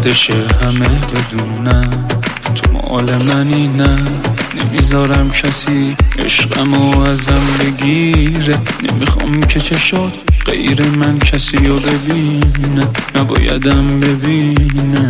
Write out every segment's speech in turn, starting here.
وقتشه همه بدونم تو مال منی، نه نمیذارم کسی عشقمو ازم بگیره. نمیخوام که چشات غیر من کسی رو ببینه، نبایدم ببینه.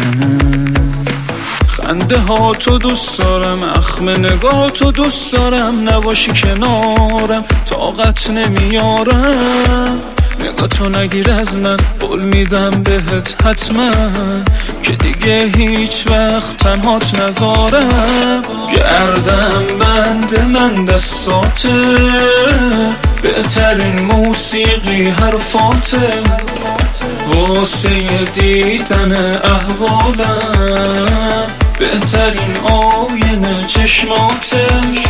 خنده ها تو دوست دارم، اخم نگاه تو دوست دارم، نباشی کنارم طاقت نمیارم. نگاه تو نگیر از من، قول میدم بهت حتما که دیگه هیچ وقت تنهات نذارم. گردم بند من دستاته، بهترین موسیقی حرفاته، واسه دیدن احوالم بهترین آینه چشماته.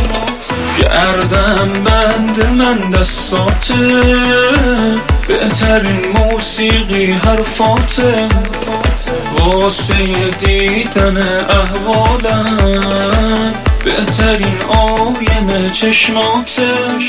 گردم بند من دستاته، بهترین موسیقی حرفاته، واسه دیدن احوالم بهترین آینه چشماته.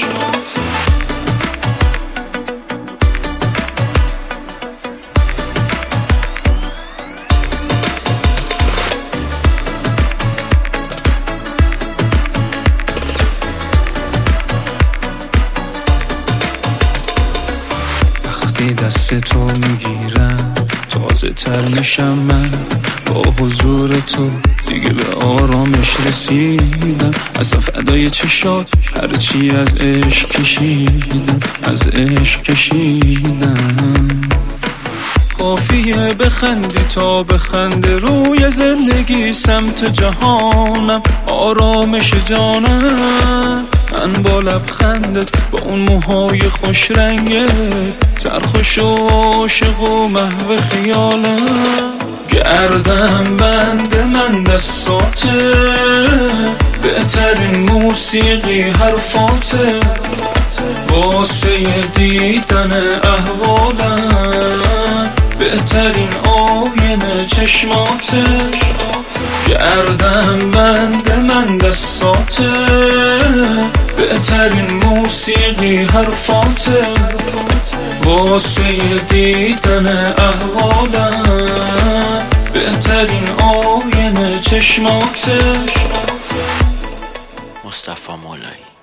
دست تو میگیرم تازه تر میشم من، با حضور تو دیگه به آرامش رسیدم. اصلا فدای چشات هرچی از عشق کشیدم، از عشق کشیدم. کافیه بخندی تا بخنده روی زندگی، سمت جهانم آرامش جانم. من با لبخندت، با اون موهای خوش رنگت، سرخوش و عاشق و محو خیالم. گردم بند من دستاته، بهترین موسیقی حرفاته، واسه دیدن احوالم بهترین آینه چشماته. گردم بند من دستاته، بهترین موسیقی حرفاته، واسه دیدن احوالم بهترین آینه چشماته. مصطفی مولایی.